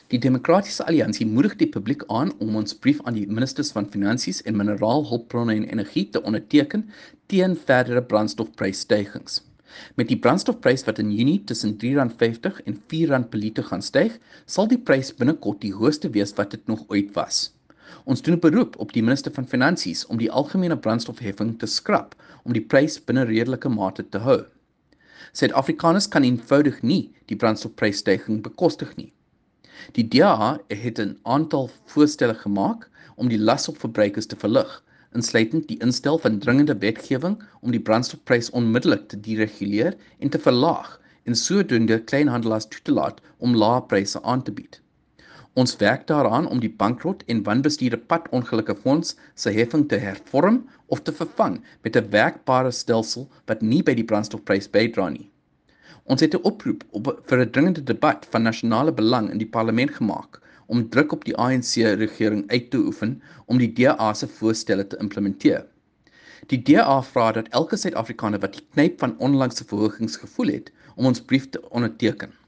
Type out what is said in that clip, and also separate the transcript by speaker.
Speaker 1: Die Demokratiese Alliansie moedig die publiek aan om ons brief aan die ministers van Finansies en Mineraalhulpbronne en Energie te onderteken teen verdere brandstofprysstygings. Met die brandstofprys wat in Junie tussen R3.50 en R4 per liter gaan styg, sal die prys binnekort die hoogste wees wat dit nog ooit was. Ons doen 'n beroep op die minister van Finansies om die algemene brandstofheffing te skrap om die prys binne redelike mate te hou. Suid-Afrikaners kan eenvoudig nie die brandstofprysstygings bekostig nie. Die DA het 'n aantal voorstelle gemaak om die las op verbruikers te verlig, insluitend die instel van dringende wetgewing om die brandstofprys onmiddellik te dereguleer en te verlaag en sodoende kleinhandelaars toe te laat om lae pryse aan te bied. Ons werk daaraan om die bankrot en wanbestuurde padongelukkefonds se heffing te hervorm of te vervang met 'n werkbare stelsel wat nie by die brandstofprys bydra nie. Ons het 'n oproep vir 'n dringende debat van nasionale belang in die parlement gemaak om druk op die ANC-regering uit te oefen om die DA se voorstelle te implementeer. Die DA vra dat elke Suid-Afrikaner wat die knyp van onlangse verhogings gevoel het, om ons brief te onderteken.